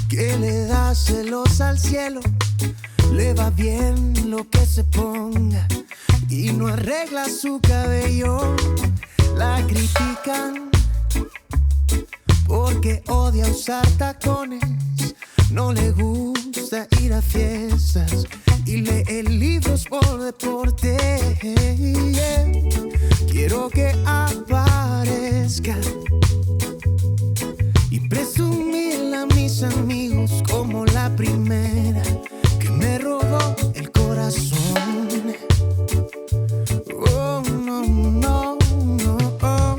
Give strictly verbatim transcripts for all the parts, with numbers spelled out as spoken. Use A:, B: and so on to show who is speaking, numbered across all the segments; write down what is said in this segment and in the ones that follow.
A: que le da celos al cielo, le va bien lo que se ponga y no arregla su cabello. La critican porque odia usar tacones, no le gusta ir a fiestas y lee libros por deporte. Quiero que aparezca y presumirle a mis amigos como la primera que me robó el corazón. Oh, no, no, no, oh.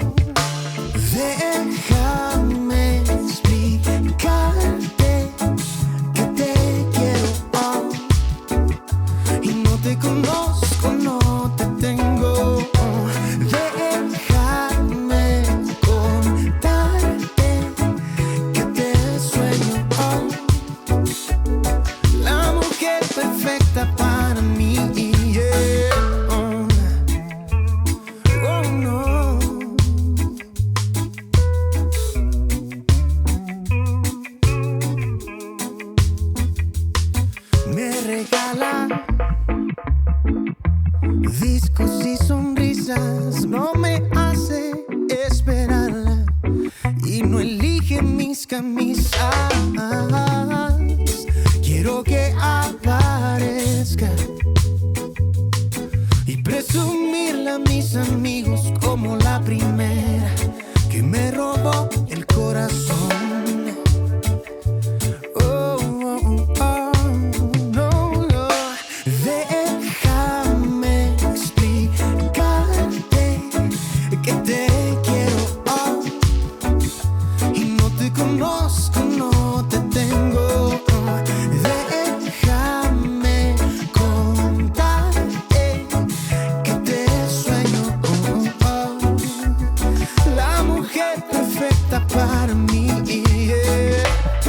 A: Déjame explicarte que te quiero, oh. Y no te conozco, no te tengo, oh. Déjame contarte que te sueño, oh. La mujer perfecta para mí, yeah. Oh, oh no. Me regala discos y sonrisas, no me hace esperarla y no elige mis camisas. Quiero que aparezca y presumirle a mis amigos como la primera que me robó el corazón. Oh, oh, oh, no, no. Déjame explicarte que te quiero, oh. Y no te conozco, no te tengo, oh. Déjame contarte que te sueño, oh, oh. La mujer perfecta para mí, yeah.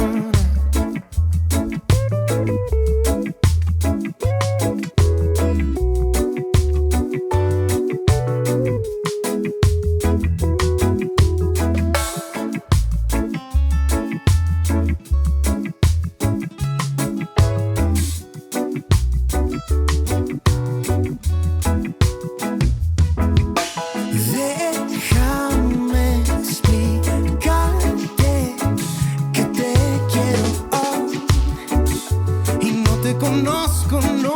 A: Déjame explicarte que te quiero, oh. Y no te conozco, no